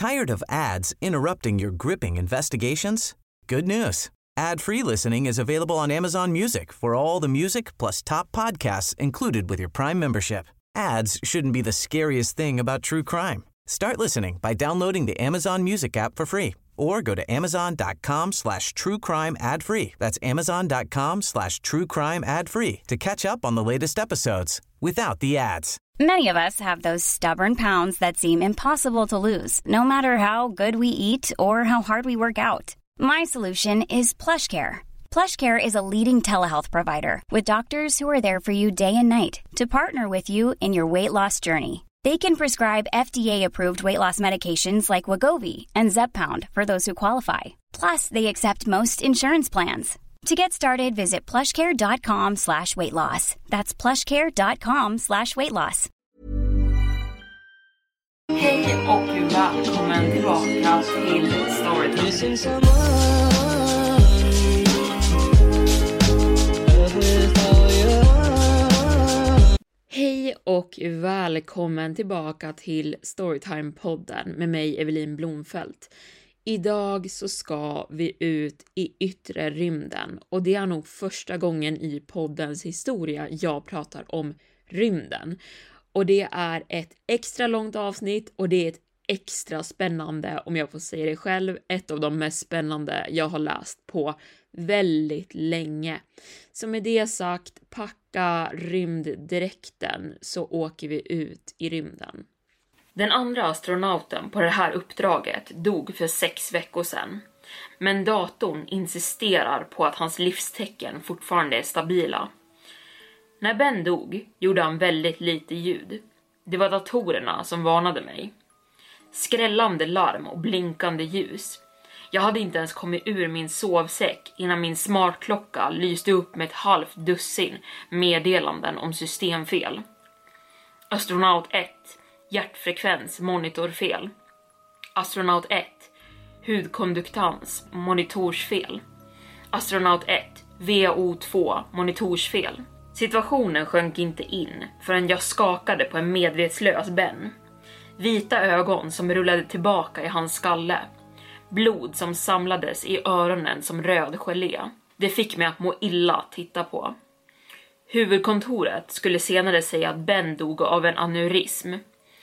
Tired of ads interrupting your gripping investigations? Good news. Ad-free listening is available on Amazon Music for all the music plus top podcasts included with your Prime membership. Ads shouldn't be the scariest thing about true crime. Start listening by downloading the Amazon Music app for free or go to amazon.com/truecrime ad-free. That's amazon.com/truecrime ad-free to catch up on the latest episodes without the ads. Many of us have those stubborn pounds that seem impossible to lose, no matter how good we eat or how hard we work out. My solution is PlushCare. PlushCare is a leading telehealth provider with doctors who are there for you day and night to partner with you in your weight loss journey. They can prescribe FDA-approved weight loss medications like Wegovy and Zepbound for those who qualify. Plus, they accept most insurance plans. To get started, visit plushcare.com/weightloss. That's plushcare.com/weightloss. Hej och välkommen tillbaka till Storytime. Hej och välkommen tillbaka till Storytime-podden med mig Evelin Blomfelt. Idag så ska vi ut i yttre rymden och det är nog första gången i poddens historia jag pratar om rymden. Och det är ett extra långt avsnitt och det är ett extra spännande, om jag får säga det själv, ett av de mest spännande jag har läst på väldigt länge. Så med det sagt, packa rymddräkten så åker vi ut i rymden. Den andra astronauten på det här uppdraget dog för 6 veckor sedan. Men datorn insisterar på att hans livstecken fortfarande är stabila. När Ben dog gjorde han väldigt lite ljud. Det var datorerna som varnade mig. Skrällande larm och blinkande ljus. Jag hade inte ens kommit ur min sovsäck innan min smartklocka lyste upp med ett halvt dussin meddelanden om systemfel. Astronaut 1. Hjärtfrekvens monitorfel. Astronaut 1. Hudkonduktans monitorsfel. Astronaut 1. VO2 monitorsfel. Situationen sjönk inte in förrän jag skakade på en medvetslös Ben. Vita ögon som rullade tillbaka i hans skalle. Blod som samlades i öronen som röd gelé. Det fick mig att må illa att titta på. Huvudkontoret skulle senare säga att Ben dog av en aneurism.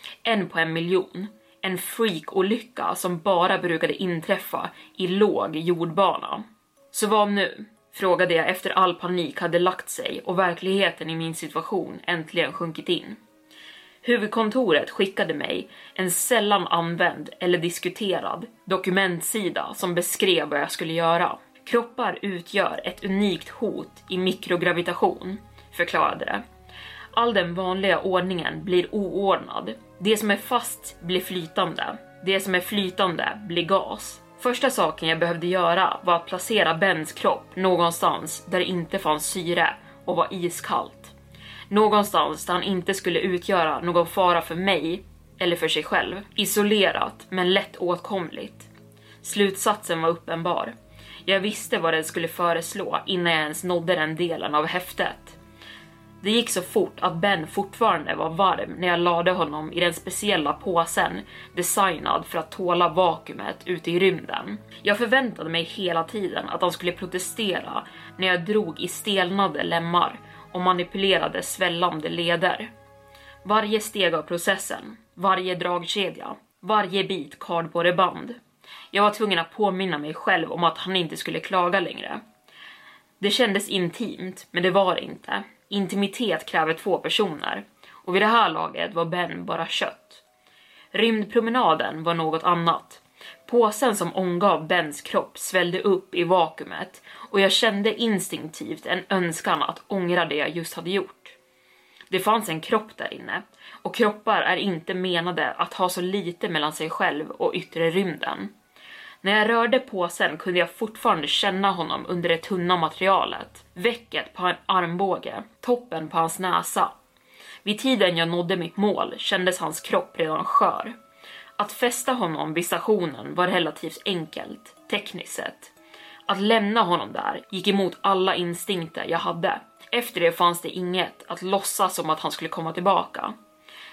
1 på 1 miljon. En freakolycka som bara brukade inträffa i låg jordbana. Så vad nu? Frågade jag efter all panik hade lagt sig och verkligheten i min situation äntligen sjunkit in. Huvudkontoret skickade mig en sällan använd eller diskuterad dokumentsida som beskrev vad jag skulle göra. Kroppar utgör ett unikt hot i mikrogravitation, förklarade det. All den vanliga ordningen blir oordnad. Det som är fast blir flytande. Det som är flytande blir gas. Första saken jag behövde göra var att placera Bens kropp någonstans där det inte fanns syre och var iskallt. Någonstans där han inte skulle utgöra någon fara för mig eller för sig själv. Isolerat men lätt åtkomligt. Slutsatsen var uppenbar. Jag visste vad den skulle föreslå innan jag ens nådde den delen av häftet. Det gick så fort att Ben fortfarande var varm när jag lade honom i den speciella påsen designad för att tåla vakuumet ute i rymden. Jag förväntade mig hela tiden att han skulle protestera när jag drog i stelnade lemmar och manipulerade svällande leder. Varje steg av processen, varje dragkedja, varje bit kardborreband. Jag var tvungen att påminna mig själv om att han inte skulle klaga längre. Det kändes intimt, men det var det inte. Intimitet kräver 2 personer, och vid det här laget var Ben bara kött. Rymdpromenaden var något annat. Påsen som omgav Bens kropp svällde upp i vakuumet och jag kände instinktivt en önskan att ångra det jag just hade gjort. Det fanns en kropp där inne, och kroppar är inte menade att ha så lite mellan sig själv och yttre rymden. När jag rörde påsen kunde jag fortfarande känna honom under det tunna materialet. Väcket på en armbåge, toppen på hans näsa. Vid tiden jag nådde mitt mål kändes hans kropp redan skör. Att fästa honom vid stationen var relativt enkelt, tekniskt sett. Att lämna honom där gick emot alla instinkter jag hade. Efter det fanns det inget att låtsas som att han skulle komma tillbaka.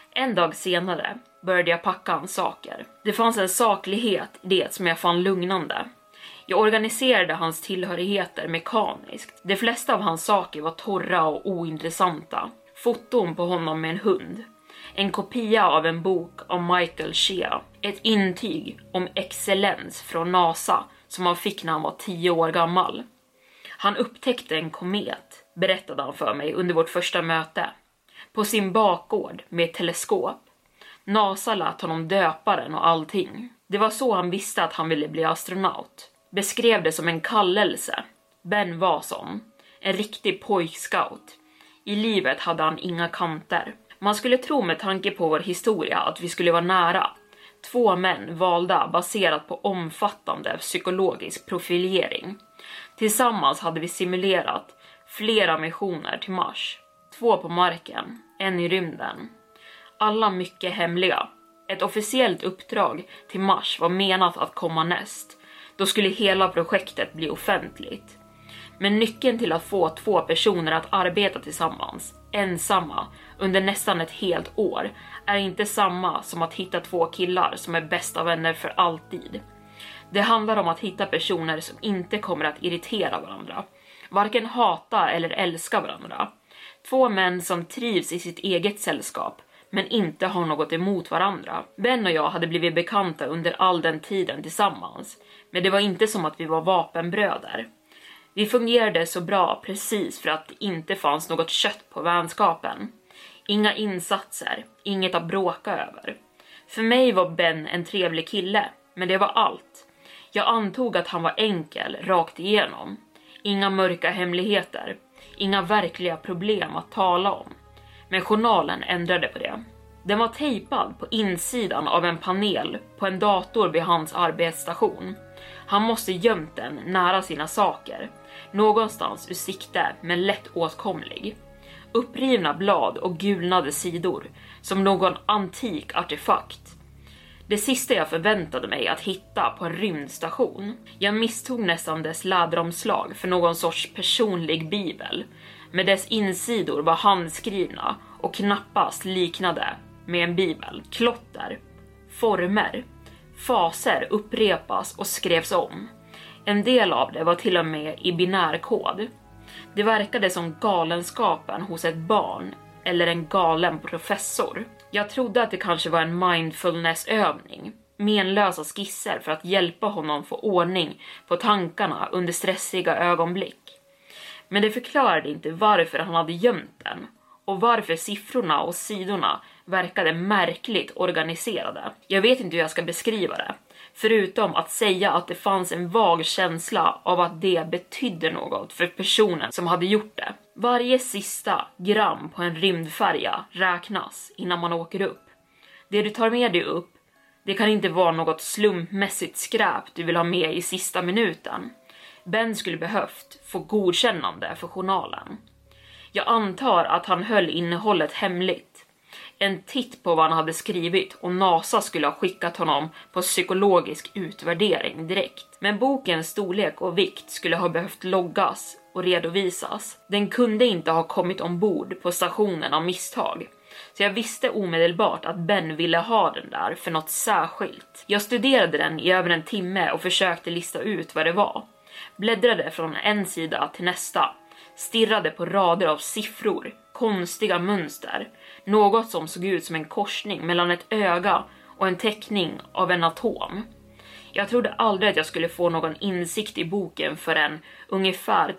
En dag senare började jag packa hans saker. Det fanns en saklighet i det som jag fann lugnande. Jag organiserade hans tillhörigheter mekaniskt. De flesta av hans saker var torra och ointressanta. Foton på honom med en hund. En kopia av en bok av Michael Shea. Ett intyg om excellens från NASA som han fick när han var 10 år gammal. Han upptäckte en komet, berättade han för mig under vårt första möte. På sin bakgård med ett teleskop. NASA lät honom döpa den och allting. Det var så han visste att han ville bli astronaut. Beskrev det som en kallelse. Ben var sån. En riktig pojkscout. I livet hade han inga kanter. Man skulle tro med tanke på vår historia att vi skulle vara nära. 2 män valda baserat på omfattande psykologisk profilering. Tillsammans hade vi simulerat flera missioner till Mars. 2 på marken, 1 i rymden. Alla mycket hemliga. Ett officiellt uppdrag till Mars var menat att komma näst. Då skulle hela projektet bli offentligt. Men nyckeln till att få 2 personer att arbeta tillsammans, ensamma, under nästan ett helt år, är inte samma som att hitta 2 killar som är bästa vänner för alltid. Det handlar om att hitta personer som inte kommer att irritera varandra. Varken hata eller älska varandra. 2 män som trivs i sitt eget sällskap, men inte har något emot varandra. Ben och jag hade blivit bekanta under all den tiden tillsammans, men det var inte som att vi var vapenbröder. Vi fungerade så bra precis för att det inte fanns något kött på vänskapen. Inga insatser, inget att bråka över. För mig var Ben en trevlig kille, men det var allt. Jag antog att han var enkel, rakt igenom. Inga mörka hemligheter, inga verkliga problem att tala om. Men journalen ändrade på det. Den var tejpad på insidan av en panel på en dator vid hans arbetsstation. Han måste gömt den nära sina saker. Någonstans ur sikte men lätt åtkomlig. Upprivna blad och gulnade sidor som någon antik artefakt. Det sista jag förväntade mig att hitta på en rymdstation. Jag misstog nästan dess läderomslag för någon sorts personlig bibel. Men dess insidor var handskrivna och knappast liknade med en bibel. Klotter, former, faser upprepas och skrevs om. En del av det var till och med i binärkod. Det verkade som galenskapen hos ett barn eller en galen professor. Jag trodde att det kanske var en mindfulnessövning. Menlösa skisser för att hjälpa honom få ordning på tankarna under stressiga ögonblick. Men det förklarade inte varför han hade gömt den och varför siffrorna och sidorna verkade märkligt organiserade. Jag vet inte hur jag ska beskriva det, förutom att säga att det fanns en vag känsla av att det betydde något för personen som hade gjort det. Varje sista gram på en rymdfärja räknas innan man åker upp. Det du tar med dig upp, det kan inte vara något slumpmässigt skräp du vill ha med i sista minuten. Ben skulle behövt få godkännande för journalen. Jag antar att han höll innehållet hemligt. En titt på vad han hade skrivit och NASA skulle ha skickat honom på psykologisk utvärdering direkt. Men bokens storlek och vikt skulle ha behövt loggas och redovisas. Den kunde inte ha kommit ombord på stationen av misstag. Så jag visste omedelbart att Ben ville ha den där för något särskilt. Jag studerade den i över en timme och försökte lista ut vad det var. Bläddrade från en sida till nästa. Stirrade på rader av siffror, konstiga mönster. Något som såg ut som en korsning mellan ett öga och en teckning av en atom. Jag trodde aldrig att jag skulle få någon insikt i boken förrän ungefär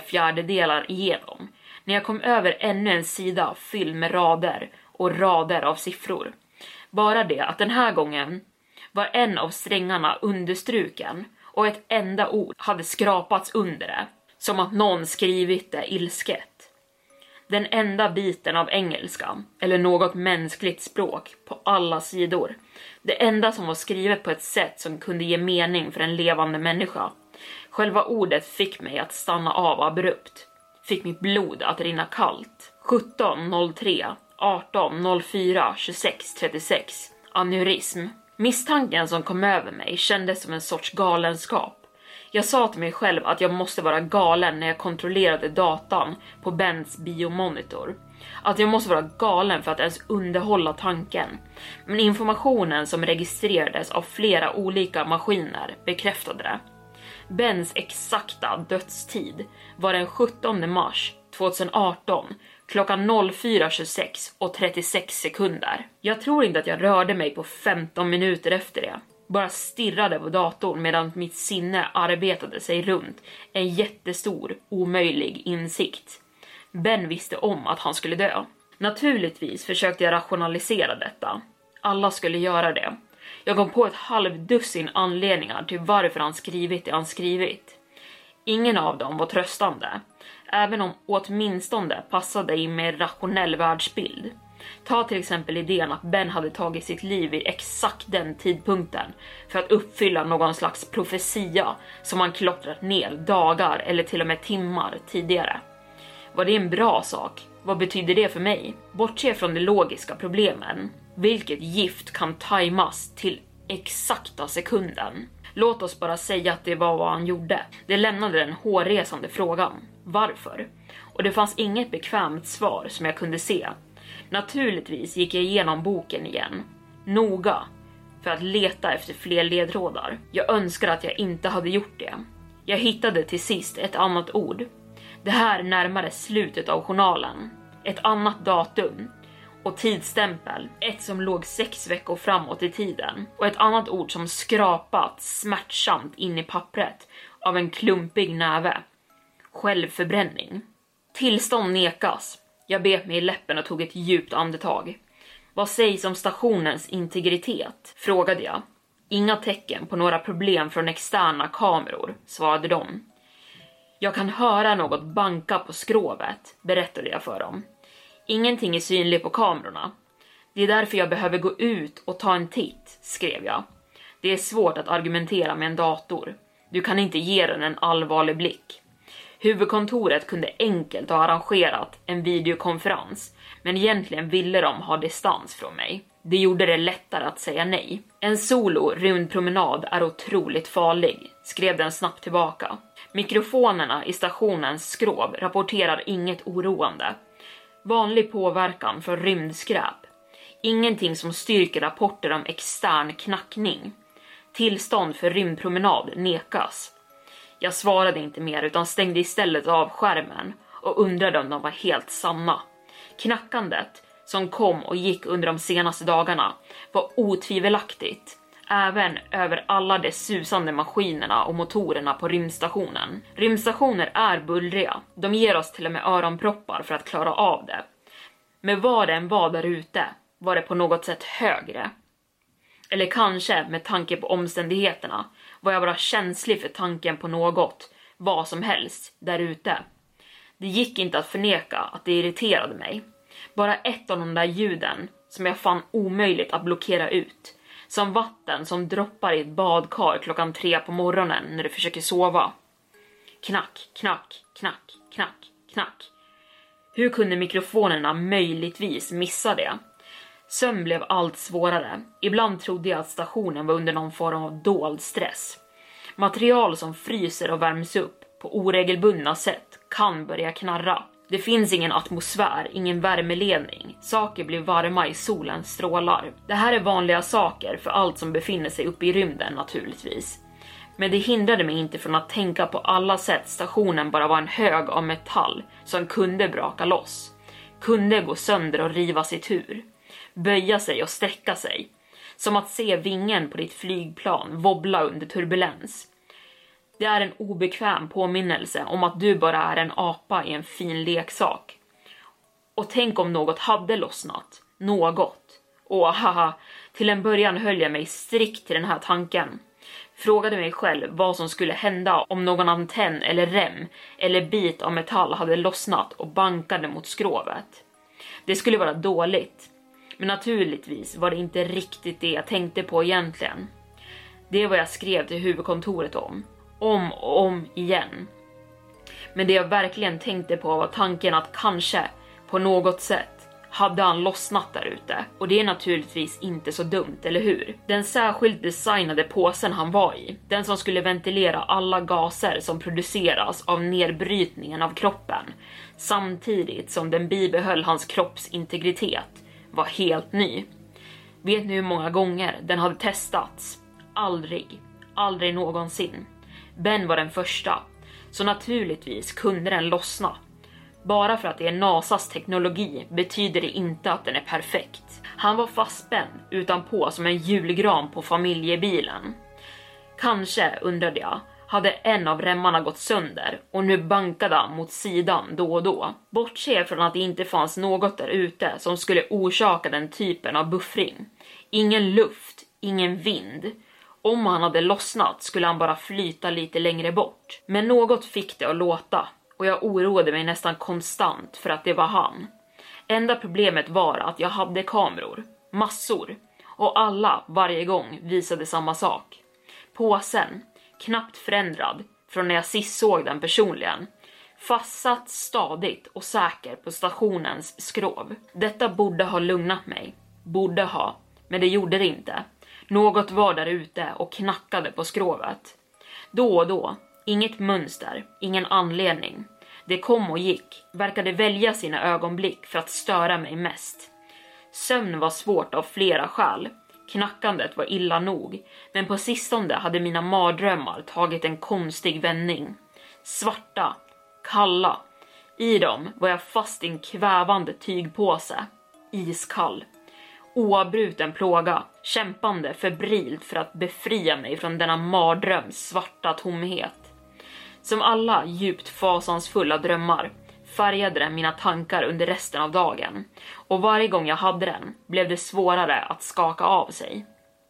3/4 igenom. När jag kom över ännu en sida fylld med rader och rader av siffror. Bara det att den här gången var en av strängarna understruken och ett enda ord hade skrapats under det. Som att någon skrivit det ilsket. Den enda biten av engelska, eller något mänskligt språk, på alla sidor. Det enda som var skrivet på ett sätt som kunde ge mening för en levande människa. Själva ordet fick mig att stanna av abrupt. Fick mitt blod att rinna kallt. 17:03, 18:04, 26:36. Aneurism. Misstanken som kom över mig kändes som en sorts galenskap. Jag sa till mig själv att jag måste vara galen när jag kontrollerade datan på Bens biomonitor. Att jag måste vara galen för att ens underhålla tanken. Men informationen som registrerades av flera olika maskiner bekräftade det. Bens exakta dödstid var den 17 mars 2018 klockan 04:26 och 36 sekunder. Jag tror inte att jag rörde mig på 15 minuter efter det. Bara stirrade på datorn medan mitt sinne arbetade sig runt en jättestor, omöjlig insikt. Ben visste om att han skulle dö. Naturligtvis försökte jag rationalisera detta. Alla skulle göra det. Jag kom på ett halvdussin anledningar till varför han skrivit det han skrivit. Ingen av dem var tröstande, även om åtminstone passade i mer rationell världsbild. Ta till exempel idén att Ben hade tagit sitt liv vid exakt den tidpunkten för att uppfylla någon slags profetia som han klottrat ner dagar eller till och med timmar tidigare. Var det en bra sak? Vad betyder det för mig? Bortse från de logiska problemen. Vilket gift kan tajmas till exakta sekunden? Låt oss bara säga att det var vad han gjorde. Det lämnade den hårresande frågan. Varför? Och det fanns inget bekvämt svar som jag kunde se. Naturligtvis gick jag igenom boken igen. Noga. För att leta efter fler ledtrådar. Jag önskar att jag inte hade gjort det. Jag hittade till sist ett annat ord. Det här närmare slutet av journalen. Ett annat datum. Och tidsstämpel. Ett som låg 6 veckor framåt i tiden. Och ett annat ord som skrapat smärtsamt in i pappret av en klumpig näve. Självförbränning. Tillstånd nekas. Jag bet mig i läppen och tog ett djupt andetag. Vad sägs om stationens integritet? Frågade jag. Inga tecken på några problem från externa kameror, svarade de. Jag kan höra något banka på skrovet, berättade jag för dem. Ingenting är synligt på kamerorna. Det är därför jag behöver gå ut och ta en titt, skrev jag. Det är svårt att argumentera med en dator. Du kan inte ge den en allvarlig blick. Huvudkontoret kunde enkelt ha arrangerat en videokonferens, men egentligen ville de ha distans från mig. Det gjorde det lättare att säga nej. En solo rymdpromenad är otroligt farlig, skrev den snabbt tillbaka. Mikrofonerna i stationens skrov rapporterar inget oroande. Vanlig påverkan från rymdskräp. Ingenting som styrker rapporter om extern knackning. Tillstånd för rymdpromenad nekas. Jag svarade inte mer utan stängde istället av skärmen och undrade om de var helt sanna. Knackandet som kom och gick under de senaste dagarna var otvivelaktigt, även över alla de susande maskinerna och motorerna på rymdstationen. Rymdstationer är bullriga, de ger oss till och med öronproppar för att klara av det. Men vad det än var där ute var det på något sätt högre. Eller kanske med tanke på omständigheterna var jag bara känslig för tanken på något, vad som helst, där ute. Det gick inte att förneka att det irriterade mig. Bara ett av de där ljuden som jag fann omöjligt att blockera ut. Som vatten som droppar i ett badkar klockan 3 på morgonen när du försöker sova. Knack, knack, knack, knack, knack. Hur kunde mikrofonerna möjligtvis missa det? Sömn blev allt svårare. Ibland trodde jag att stationen var under någon form av dold stress. Material som fryser och värms upp på oregelbundna sätt kan börja knarra. Det finns ingen atmosfär, ingen värmeledning. Saker blir varma i solens strålar. Det här är vanliga saker för allt som befinner sig uppe i rymden naturligtvis. Men det hindrade mig inte från att tänka på alla sätt stationen bara var en hög av metall som kunde braka loss. Kunde gå sönder och rivas i tur. Böja sig och sträcka sig. Som att se vingen på ditt flygplan wobbla under turbulens. Det är en obekväm påminnelse om att du bara är en apa i en fin leksak. Och tänk om något hade lossnat. Något. Och haha, till en början höll jag mig strikt till den här tanken. Frågade mig själv vad som skulle hända om någon antenn eller rem eller bit av metall hade lossnat och bankade mot skrovet. Det skulle vara dåligt. Men naturligtvis var det inte riktigt det jag tänkte på egentligen. Det var jag skrev till huvudkontoret om och om igen. Men det jag verkligen tänkte på var tanken att kanske på något sätt hade han lossnat där ute. Och det är naturligtvis inte så dumt, eller hur? Den särskilt designade påsen han var i, den som skulle ventilera alla gaser som produceras av nedbrytningen av kroppen, samtidigt som den bibehöll hans kroppsintegritet, var helt ny. Vet ni hur många gånger den hade testats? Aldrig någonsin. Ben var den första, så naturligtvis kunde den lossna. Bara för att det är NASAs teknologi betyder det inte att den är perfekt. Han var fastspänd utanpå som en julgran på familjebilen. Kanske, undrade jag, hade en av remmarna gått sönder och nu bankade han mot sidan då och då. Bortse från att det inte fanns något där ute som skulle orsaka den typen av buffring. Ingen luft, ingen vind. Om han hade lossnat skulle han bara flyta lite längre bort. Men något fick det att låta. Och jag oroade mig nästan konstant för att det var han. Enda problemet var att jag hade kameror. Massor. Och alla varje gång visade samma sak. Påsen, knappt förändrad från när jag sist såg den personligen. Fastsatt stadigt och säker på stationens skrov. Detta borde ha lugnat mig. Borde ha. Men det gjorde det inte. Något var där ute och knackade på skrovet. Då och då. Inget mönster, ingen anledning. Det kom och gick, verkade välja sina ögonblick för att störa mig mest. Sömn var svårt av flera skäl. Knackandet var illa nog, men på sistone hade mina mardrömmar tagit en konstig vändning. Svarta, kalla. I dem var jag fast i en kvävande tygpåse. Iskall. Oavbruten plåga, kämpande febrilt för att befria mig från denna mardröms svarta tomhet. Som alla djupt fasansfulla drömmar färgade den mina tankar under resten av dagen, och varje gång jag hade den blev det svårare att skaka av sig.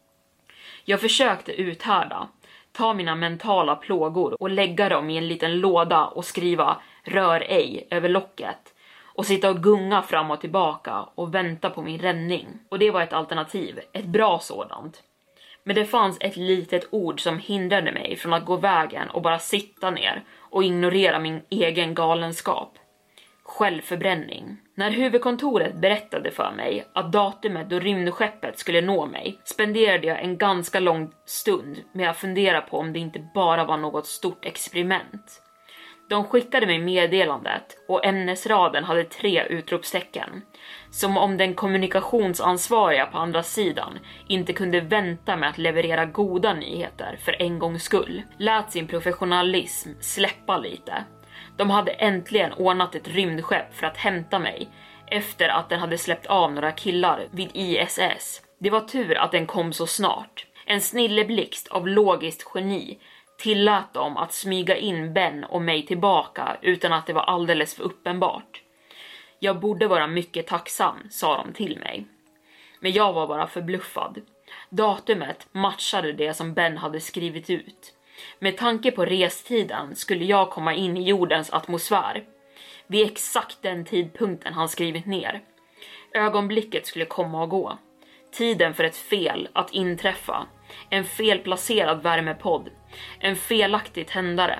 Jag försökte uthärda, ta mina mentala plågor och lägga dem i en liten låda och skriva "rör ej" över locket och sitta och gunga fram och tillbaka och vänta på min räddning. Och det var ett alternativ, ett bra sådant. Men det fanns ett litet ord som hindrade mig från att gå vägen och bara sitta ner och ignorera min egen galenskap. Självförbränning. När huvudkontoret berättade för mig att datumet då rymdskeppet skulle nå mig spenderade jag en ganska lång stund med att fundera på om det inte bara var något stort experiment. De skickade mig meddelandet och ämnesraden hade 3 utropstecken. Som om den kommunikationsansvariga på andra sidan inte kunde vänta med att leverera goda nyheter för en gångs skull. Lät sin professionalism släppa lite. De hade äntligen ordnat ett rymdskepp för att hämta mig efter att den hade släppt av några killar vid ISS. Det var tur att den kom så snart. En snilleblixt av logiskt geni tillät dem att smyga in Ben och mig tillbaka utan att det var alldeles för uppenbart. Jag borde vara mycket tacksam, sa de till mig. Men jag var bara förbluffad. Datumet matchade det som Ben hade skrivit ut. Med tanke på restiden skulle jag komma in i jordens atmosfär. Vid exakt den tidpunkten han skrivit ner. Ögonblicket skulle komma och gå. Tiden för ett fel att inträffa. En felplacerad värmepodd. En felaktig tändare.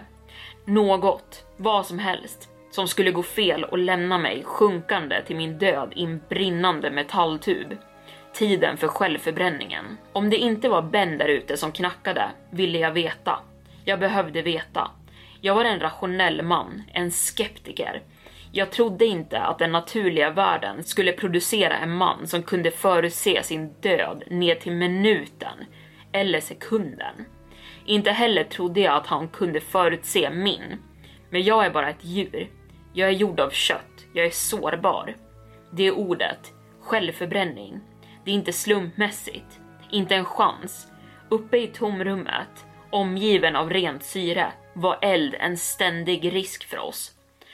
Något, vad som helst, som skulle gå fel och lämna mig sjunkande till min död i en brinnande metalltub. Tiden för självförbränningen. Om det inte var Ben där ute som knackade, ville jag veta. Jag behövde veta. Jag var en rationell man, en skeptiker. Jag trodde inte att den naturliga världen skulle producera en man som kunde förutse sin död ner till minuten eller sekunden. Inte heller trodde jag att han kunde förutse min. Men jag är bara ett djur. Jag är gjord av kött. Jag är sårbar. Det är ordet. Självförbränning. Det är inte slumpmässigt. Inte en chans. Uppe i tomrummet, omgiven av rent syre, var eld en ständig risk för oss.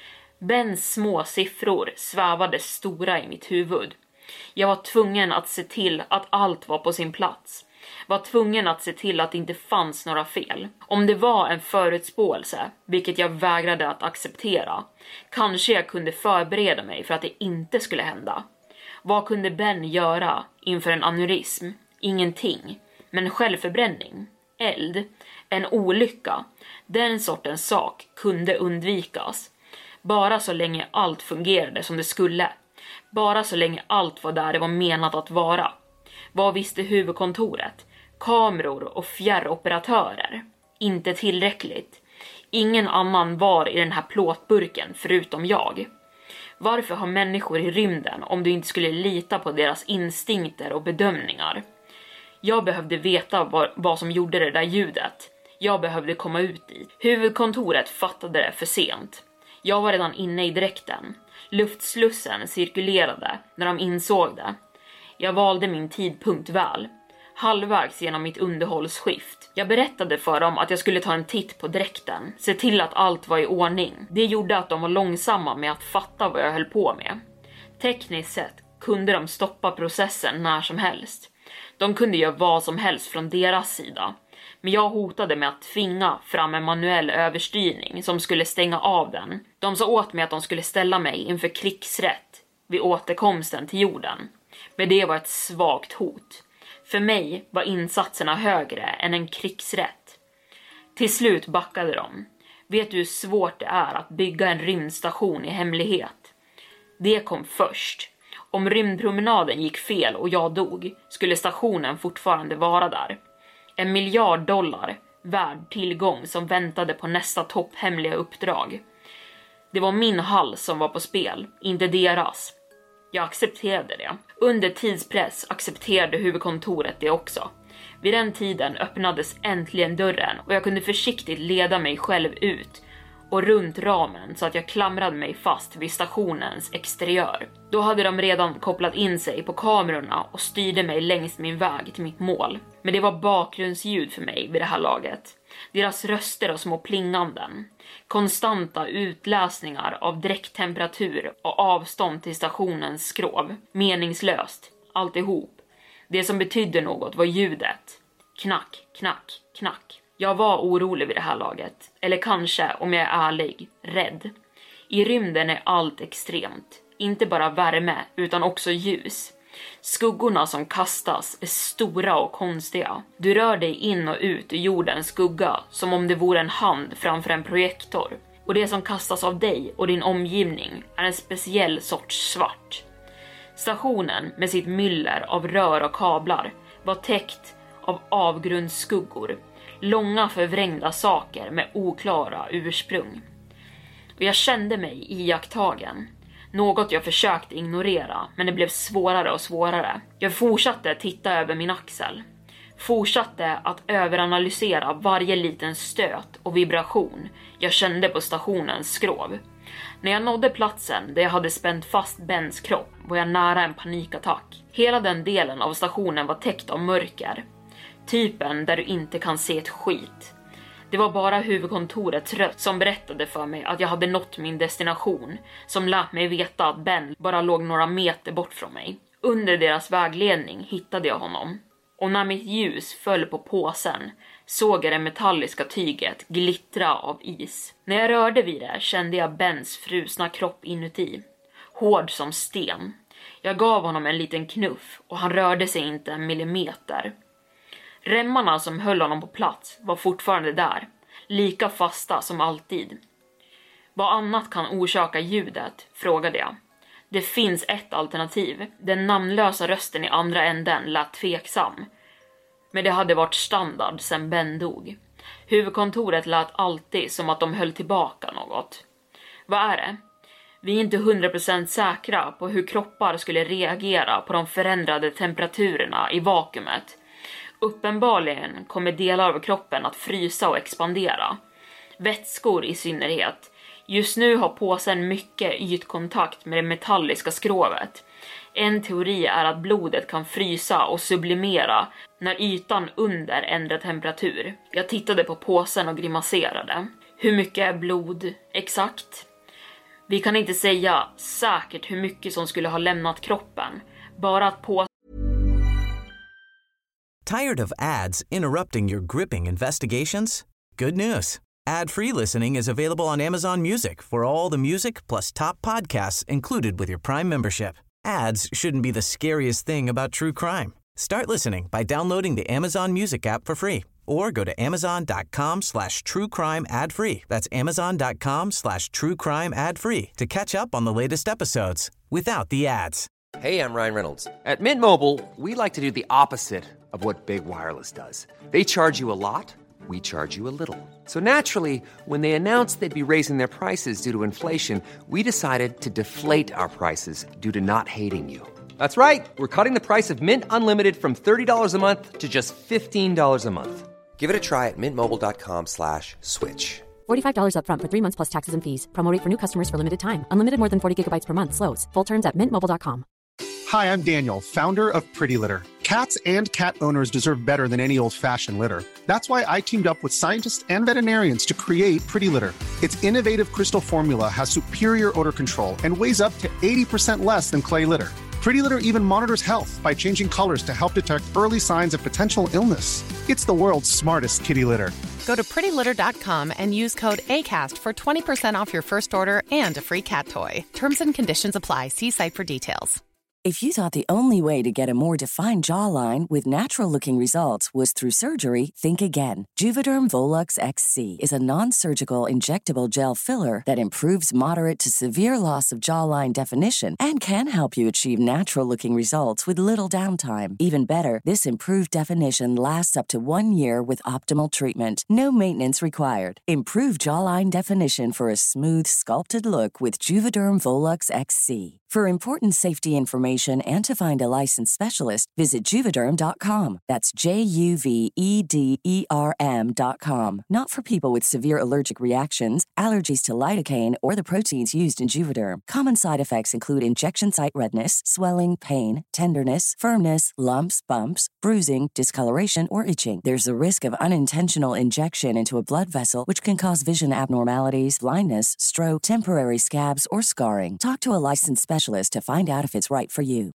Bens små siffror svävade stora i mitt huvud. Jag var tvungen att se till att allt var på sin plats. Var tvungen att se till att det inte fanns några fel. Om det var en förutspåelse, vilket jag vägrade att acceptera, kanske jag kunde förbereda mig för att det inte skulle hända. Vad kunde Ben göra inför en aneurysm? Ingenting. Men självförbränning, eld, en olycka, den sortens sak kunde undvikas. Bara så länge allt fungerade som det skulle. Bara så länge allt var där det var menat att vara. Vad visste huvudkontoret? Kameror och fjärroperatörer. Inte tillräckligt. Ingen annan var i den här plåtburken förutom jag. Varför har människor i rymden om du inte skulle lita på deras instinkter och bedömningar? Jag behövde veta vad som gjorde det där ljudet. Jag behövde komma ut dit. Huvudkontoret fattade det för sent. Jag var redan inne i dräkten. Luftslussen cirkulerade när de insåg det. Jag valde min tidpunkt väl. Halvvägs genom mitt underhållsskift. Jag berättade för dem att jag skulle ta en titt på dräkten. Se till att allt var i ordning. Det gjorde att de var långsamma med att fatta vad jag höll på med. Tekniskt sett kunde de stoppa processen när som helst. De kunde göra vad som helst från deras sida. Men jag hotade med att tvinga fram en manuell överstyrning som skulle stänga av den. De sa åt mig att de skulle ställa mig inför krigsrätt vid återkomsten till jorden. Men det var ett svagt hot. För mig var insatserna högre än en krigsrätt. Till slut backade de. Vet du hur svårt det är att bygga en rymdstation i hemlighet? Det kom först. Om rymdpromenaden gick fel och jag dog, skulle stationen fortfarande vara där. $1 miljard värd tillgång som väntade på nästa topphemliga uppdrag. Det var min hals som var på spel, inte deras. Jag accepterade det. Under tidspress accepterade huvudkontoret det också. Vid den tiden öppnades äntligen dörren och jag kunde försiktigt leda mig själv ut och runt ramen så att jag klamrade mig fast vid stationens exteriör. Då hade de redan kopplat in sig på kamerorna och styrde mig längs min väg till mitt mål. Men det var bakgrundsljud för mig vid det här laget. Deras röster och små plinganden. Konstanta utläsningar av dräkttemperatur och avstånd till stationens skrov. Meningslöst, alltihop. Det som betydde något var ljudet. Knack, knack, knack. Jag var orolig vid det här laget. Eller kanske, om jag är ärlig, rädd. I rymden är allt extremt. Inte bara värme, utan också ljus. Skuggorna som kastas är stora och konstiga. Du rör dig in och ut ur jordens skugga som om det vore en hand framför en projektor. Och det som kastas av dig och din omgivning är en speciell sorts svart. Stationen med sitt myller av rör och kablar var täckt av avgrundsskuggor. Långa förvrängda saker med oklara ursprung. Och jag kände mig iakttagen. Något jag försökte ignorera, men det blev svårare och svårare. Jag fortsatte titta över min axel. Fortsatte att överanalysera varje liten stöt och vibration jag kände på stationens skrov. När jag nådde platsen där jag hade spänt fast Bens kropp var jag nära en panikattack. Hela den delen av stationen var täckt av mörker. Typen där du inte kan se ett skit. Det var bara huvudkontorets röst som berättade för mig att jag hade nått min destination, som lät mig veta att Ben bara låg några meter bort från mig. Under deras vägledning hittade jag honom. Och när mitt ljus föll på påsen såg jag det metalliska tyget glittra av is. När jag rörde vid det kände jag Bens frusna kropp inuti. Hård som sten. Jag gav honom en liten knuff och han rörde sig inte en millimeter. Remmarna som höll honom på plats var fortfarande där, lika fasta som alltid. Vad annat kan orsaka ljudet, frågade jag. Det finns ett alternativ. Den namnlösa rösten i andra änden lät tveksam. Men det hade varit standard sedan Ben dog. Huvudkontoret lät alltid som att de höll tillbaka något. Vad är det? Vi är inte 100% säkra på hur kroppar skulle reagera på de förändrade temperaturerna i vakuumet. Uppenbarligen kommer delar av kroppen att frysa och expandera. Vätskor i synnerhet. Just nu har påsen mycket ytkontakt med det metalliska skrovet. En teori är att blodet kan frysa och sublimera när ytan under ändrar temperatur. Jag tittade på påsen och grimaserade. Hur mycket är blod exakt? Vi kan inte säga säkert hur mycket som skulle ha lämnat kroppen. Bara att påsen... Tired of ads interrupting your gripping investigations? Good news. Ad-free listening is available on Amazon Music for all the music plus top podcasts included with your Prime membership. Ads shouldn't be the scariest thing about true crime. Start listening by downloading the Amazon Music app for free or go to amazon.com/truecrime ad-free. That's amazon.com/truecrime ad-free to catch up on the latest episodes without the ads. Hey, I'm Ryan Reynolds. At Mint Mobile, we like to do the opposite of what Big Wireless does. They charge you a lot, we charge you a little. So naturally, when they announced they'd be raising their prices due to inflation, we decided to deflate our prices due to not hating you. That's right. We're cutting the price of Mint Unlimited from $30 a month to just $15 a month. Give it a try at mintmobile.com/switch. $45 up front for 3 months plus taxes and fees. Promo rate for new customers for limited time. Unlimited more than 40 gigabytes per month slows. Full terms at mintmobile.com. Hi, I'm Daniel, founder of Pretty Litter. Cats and cat owners deserve better than any old-fashioned litter. That's why I teamed up with scientists and veterinarians to create Pretty Litter. Its innovative crystal formula has superior odor control and weighs up to 80% less than clay litter. Pretty Litter even monitors health by changing colors to help detect early signs of potential illness. It's the world's smartest kitty litter. Go to prettylitter.com and use code ACAST for 20% off your first order and a free cat toy. Terms and conditions apply. See site for details. If you thought the only way to get a more defined jawline with natural-looking results was through surgery, think again. Juvederm Volux XC is a non-surgical injectable gel filler that improves moderate to severe loss of jawline definition and can help you achieve natural-looking results with little downtime. Even better, this improved definition lasts up to 1 year with optimal treatment. No maintenance required. Improve jawline definition for a smooth, sculpted look with Juvederm Volux XC. For important safety information and to find a licensed specialist, visit Juvederm.com. That's JUVEDERM.com. Not for people with severe allergic reactions, allergies to lidocaine, or the proteins used in Juvederm. Common side effects include injection site redness, swelling, pain, tenderness, firmness, lumps, bumps, bruising, discoloration, or itching. There's a risk of unintentional injection into a blood vessel, which can cause vision abnormalities, blindness, stroke, temporary scabs, or scarring. Talk to a licensed specialist to find out if it's right for you.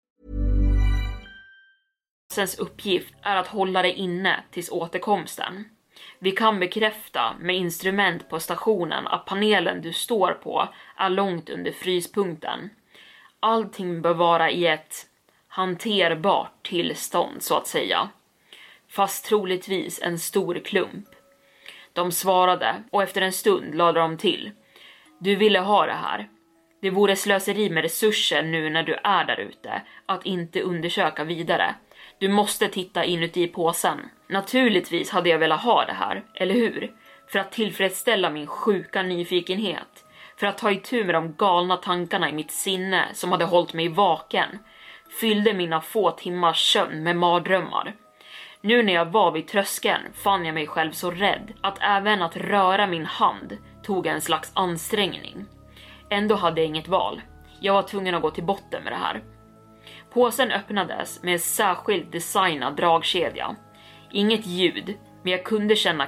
Sens uppgift är att hålla dig inne tills återkomsten. Vi kan bekräfta med instrument på stationen att panelen du står på är långt under fryspunkten. Allting bör vara i ett hanterbart tillstånd så att säga. Fast troligtvis en stor klump. De svarade och efter en stund lade de till. Du ville ha det här. Det vore slöseri med resurser nu när du är där ute att inte undersöka vidare. Du måste titta inuti påsen. Naturligtvis hade jag velat ha det här, eller hur? För att tillfredsställa min sjuka nyfikenhet. För att ta itu med de galna tankarna i mitt sinne som hade hållit mig vaken. Fyllde mina få timmars sömn med mardrömmar. Nu när jag var vid tröskeln fann jag mig själv så rädd att även att röra min hand tog en slags ansträngning. Ändå hade jag inget val. Jag var tvungen att gå till botten med det här. Påsen öppnades med en särskilt designad dragkedja. Inget ljud, men jag kunde känna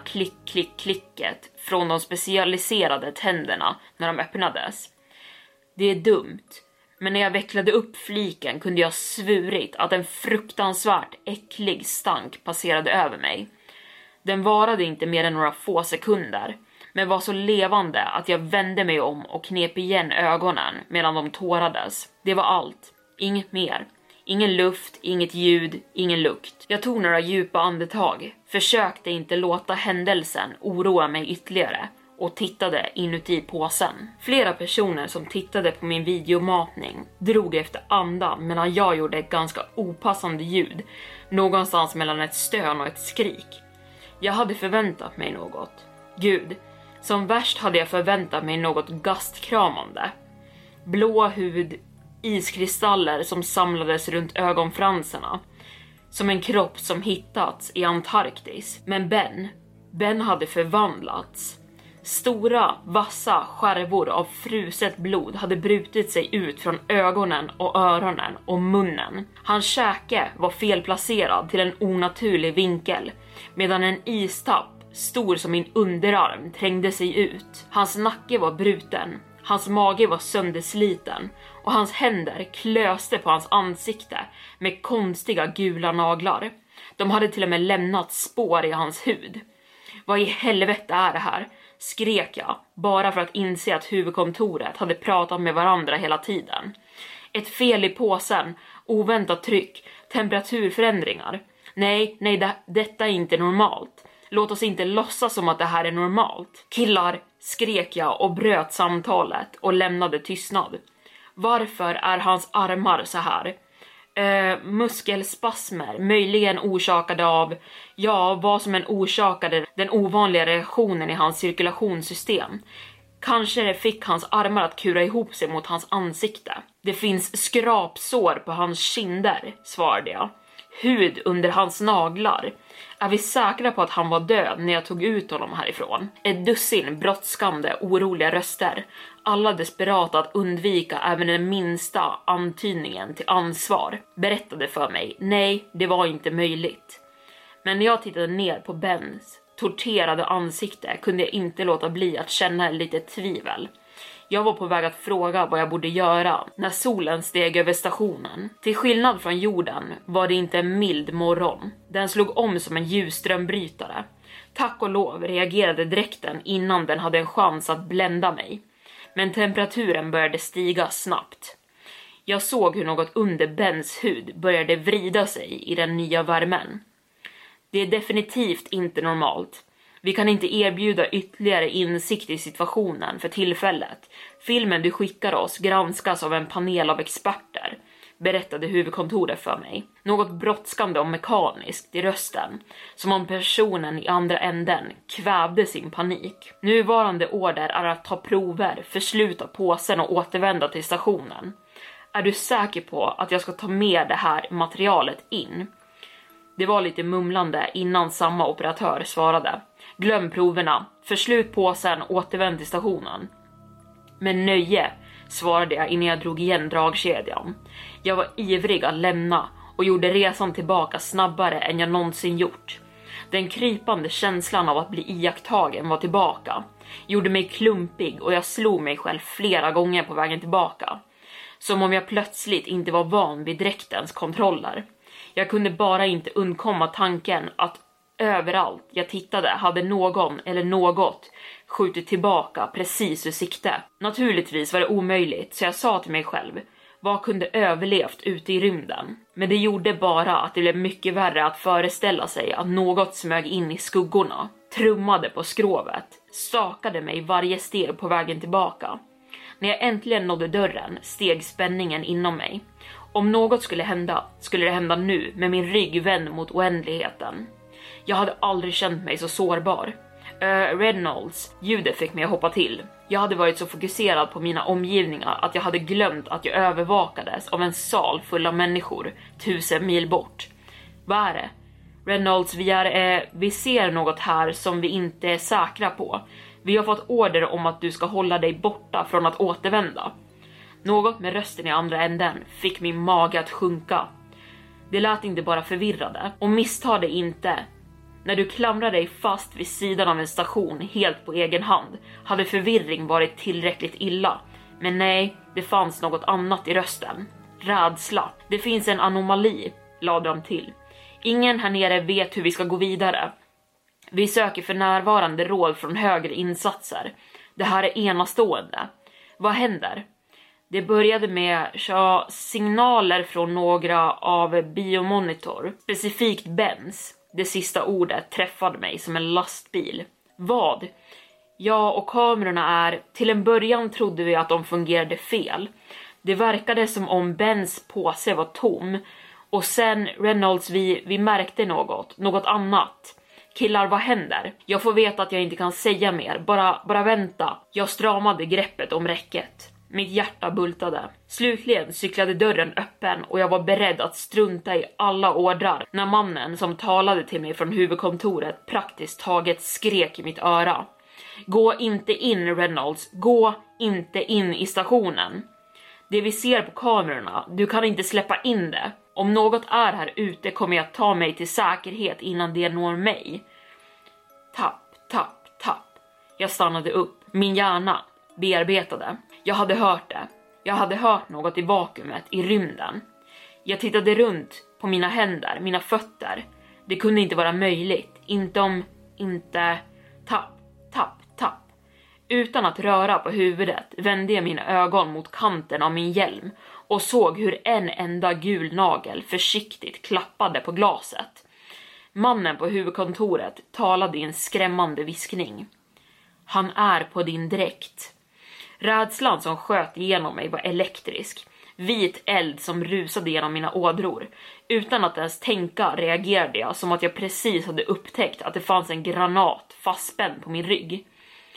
klicket från de specialiserade tänderna när de öppnades. Det är dumt, men när jag vecklade upp fliken kunde jag svurit att en fruktansvärt äcklig stank passerade över mig. Den varade inte mer än några få sekunder, men var så levande att jag vände mig om och knep igen ögonen medan de tårades. Det var allt, inget mer. Ingen luft, inget ljud, ingen lukt. Jag tog några djupa andetag, försökte inte låta händelsen oroa mig ytterligare och tittade inuti påsen. Flera personer som tittade på min videomatning drog efter andan medan jag gjorde ett ganska opassande ljud, någonstans mellan ett stön och ett skrik. Jag hade förväntat mig något. Gud, som värst hade jag förväntat mig något gastkramande. Blå hud, iskristaller som samlades runt ögonfransarna. Som en kropp som hittats i Antarktis. Men Ben hade förvandlats. Stora, vassa skärvor av fruset blod hade brutit sig ut från ögonen och öronen och munnen. Hans käke var felplacerad till en onaturlig vinkel, medan en istapp, stor som min underarm, trängde sig ut. Hans nacke var bruten, hans mage var söndersliten och hans händer klöste på hans ansikte med konstiga gula naglar. De hade till och med lämnat spår i hans hud. Vad i helvete är det här? Skrek jag, bara för att inse att huvudkontoret hade pratat med varandra hela tiden. Ett fel i påsen, oväntat tryck, temperaturförändringar. Nej, detta är inte normalt. Låt oss inte låtsas som att det här är normalt. Killar, skrek jag och bröt samtalet och lämnade tystnad. Varför är hans armar så här? Muskelspasmer, möjligen orsakade av, vad som än orsakade den ovanliga reaktionen i hans cirkulationssystem. Kanske fick hans armar att kura ihop sig mot hans ansikte. Det finns skrapsår på hans kinder, svarade jag. Hud under hans naglar. Är vi säkra på att han var död när jag tog ut honom härifrån? Ett dussin brådskande, oroliga röster. Alla desperata att undvika även den minsta antydningen till ansvar. Berättade för mig, nej, det var inte möjligt. Men när jag tittade ner på Bens torterade ansikte kunde jag inte låta bli att känna lite tvivel. Jag var på väg att fråga vad jag borde göra när solen steg över stationen. Till skillnad från jorden var det inte en mild morgon. Den slog om som en ljusströmbrytare. Tack och lov reagerade dräkten innan den hade en chans att blända mig. Men temperaturen började stiga snabbt. Jag såg hur något under Bens hud började vrida sig i den nya värmen. Det är definitivt inte normalt. Vi kan inte erbjuda ytterligare insikt i situationen för tillfället. Filmen du skickar oss granskas av en panel av experter, berättade huvudkontoret för mig. Något brådskande och mekaniskt i rösten, som om personen i andra änden kvävde sin panik. Nuvarande order är att ta prover, försluta påsen och återvända till stationen. Är du säker på att jag ska ta med det här materialet in? Det var lite mumlande innan samma operatör svarade. Glöm proverna, förslut påsen, återvänd till stationen. Men nöje, svarade jag innan jag drog igen dragkedjan. Jag var ivrig att lämna och gjorde resan tillbaka snabbare än jag någonsin gjort. Den krypande känslan av att bli iakttagen var tillbaka. Gjorde mig klumpig och jag slog mig själv flera gånger på vägen tillbaka. Som om jag plötsligt inte var van vid dräktens kontroller. Jag kunde bara inte undkomma tanken att överallt jag tittade hade någon eller något skjutit tillbaka precis ur sikte. Naturligtvis var det omöjligt, så jag sa till mig själv, vad kunde överlevt ute i rymden? Men det gjorde bara att det blev mycket värre att föreställa sig att något smög in i skuggorna, trummade på skrovet, stakade mig varje steg på vägen tillbaka. När jag äntligen nådde dörren steg spänningen inom mig. Om något skulle det hända nu med min rygg vänd mot oändligheten. Jag hade aldrig känt mig så sårbar. Reynolds, ljudet fick mig att hoppa till. Jag hade varit så fokuserad på mina omgivningar att jag hade glömt att jag övervakades av en sal full av människor 1000 mil bort. Vad är det? Reynolds, vi ser något här som vi inte är säkra på. Vi har fått order om att du ska hålla dig borta från att återvända. Något med rösten i andra änden fick min mage att sjunka. Det lät inte bara förvirrade. Och misstag det inte. När du klamrar dig fast vid sidan av en station helt på egen hand hade förvirring varit tillräckligt illa. Men nej, det fanns något annat i rösten. Rädsla. Det finns en anomali, lade de till. Ingen här nere vet hur vi ska gå vidare. Vi söker för närvarande råd från högre insatser. Det här är enastående. Vad händer? Det började med signaler från några av biomonitor, specifikt Bens. Det sista ordet träffade mig som en lastbil. Vad? Ja, och kamerorna är... Till en början trodde vi att de fungerade fel. Det verkade som om Bens påse var tom. Och sen, Reynolds, vi märkte något annat. Killar, vad händer? Jag får veta att jag inte kan säga mer. Bara vänta. Jag stramade greppet om räcket. Mitt hjärta bultade. Slutligen cyklade dörren öppen och jag var beredd att strunta i alla ordrar när mannen som talade till mig från huvudkontoret praktiskt taget skrek i mitt öra. Gå inte in, Reynolds. Gå inte in i stationen. Det vi ser på kamerorna, du kan inte släppa in det. Om något är här ute kommer jag ta mig till säkerhet innan det når mig. Tapp, tapp, tapp. Jag stannade upp. Min hjärna bearbetade. Jag hade hört det. Jag hade hört något i vakuumet, i rymden. Jag tittade runt på mina händer, mina fötter. Det kunde inte vara möjligt. Inte... Tapp, tapp, tapp. Utan att röra på huvudet vände jag mina ögon mot kanten av min hjälm och såg hur en enda gul nagel försiktigt klappade på glaset. Mannen på huvudkontoret talade i en skrämmande viskning. Han är på din dräkt. Rädslan som sköt igenom mig var elektrisk. Vit eld som rusade genom mina ådror. Utan att ens tänka reagerade jag som att jag precis hade upptäckt att det fanns en granat fastspänd på min rygg.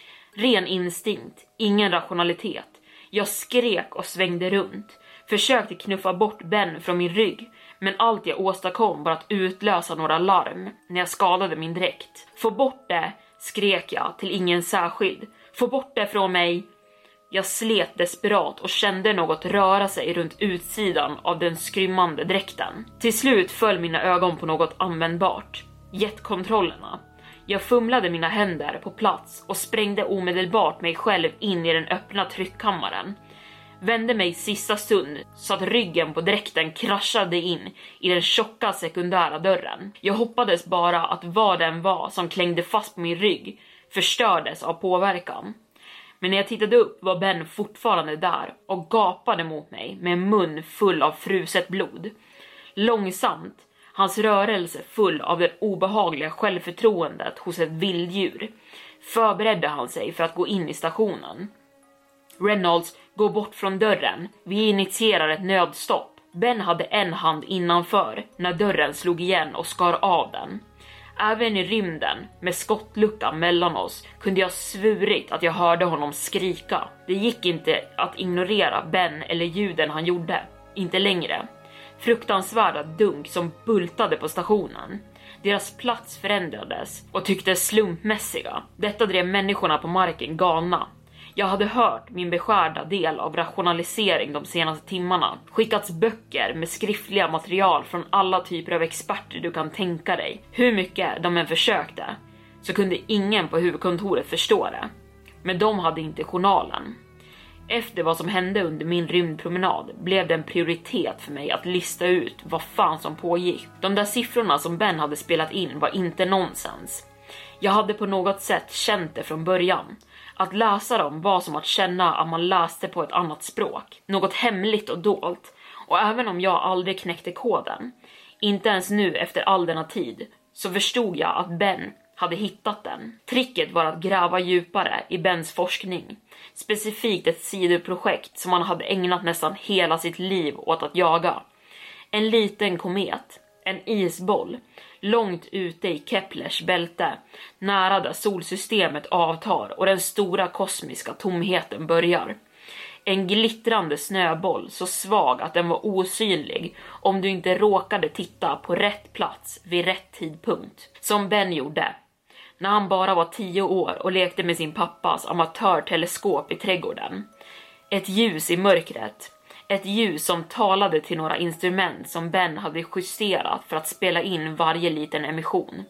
Ren instinkt, ingen rationalitet. Jag skrek och svängde runt. Försökte knuffa bort Ben från min rygg. Men allt jag åstadkom var att utlösa några larm när jag skadade min dräkt. Få bort det, skrek jag till ingen särskild. Få bort det från mig. Jag slet desperat och kände något röra sig runt utsidan av den skrymmande dräkten. Till slut föll mina ögon på något användbart. Jetkontrollerna. Jag fumlade mina händer på plats och sprängde omedelbart mig själv in i den öppna tryckkammaren. Vände mig sista stund så att ryggen på dräkten kraschade in i den tjocka sekundära dörren. Jag hoppades bara att vad den var som klängde fast på min rygg förstördes av påverkan. Men när jag tittade upp var Ben fortfarande där och gapade mot mig med en mun full av fruset blod. Långsamt, hans rörelse full av det obehagliga självförtroendet hos ett vilddjur, förberedde han sig för att gå in i stationen. Reynolds, gå bort från dörren. Vi initierar ett nödstopp. Ben hade en hand innanför när dörren slog igen och skar av den. Även i rymden, med skottluckan mellan oss, kunde jag svurit att jag hörde honom skrika. Det gick inte att ignorera Ben eller ljuden han gjorde. Inte längre. Fruktansvärda dunk som bultade på stationen. Deras plats förändrades och tycktes slumpmässiga. Detta drev människorna på marken galna. Jag hade hört min beskärda del av rationalisering de senaste timmarna. Skickats böcker med skriftliga material från alla typer av experter du kan tänka dig. Hur mycket de än försökte så kunde ingen på huvudkontoret förstå det. Men de hade inte journalen. Efter vad som hände under min rymdpromenad blev det en prioritet för mig att lista ut vad fan som pågick. De där siffrorna som Ben hade spelat in var inte nonsens. Jag hade på något sätt känt det från början. Att läsa dem var som att känna att man läste på ett annat språk. Något hemligt och dolt. Och även om jag aldrig knäckte koden, inte ens nu efter all denna tid, så förstod jag att Ben hade hittat den. Tricket var att gräva djupare i Bens forskning. Specifikt ett sidoprojekt som han hade ägnat nästan hela sitt liv åt att jaga. En liten komet. En isboll. Långt ute i Keplers bälte, nära där solsystemet avtar och den stora kosmiska tomheten börjar. En glittrande snöboll så svag att den var osynlig om du inte råkade titta på rätt plats vid rätt tidpunkt. Som Ben gjorde när han bara var 10 år och lekte med sin pappas amatörteleskop i trädgården. Ett ljus i mörkret. Ett ljus som talade till några instrument som Ben hade justerat för att spela in varje liten emission.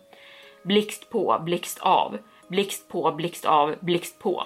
Blixt på, blixt av. Blixt på, blixt av, blixt på.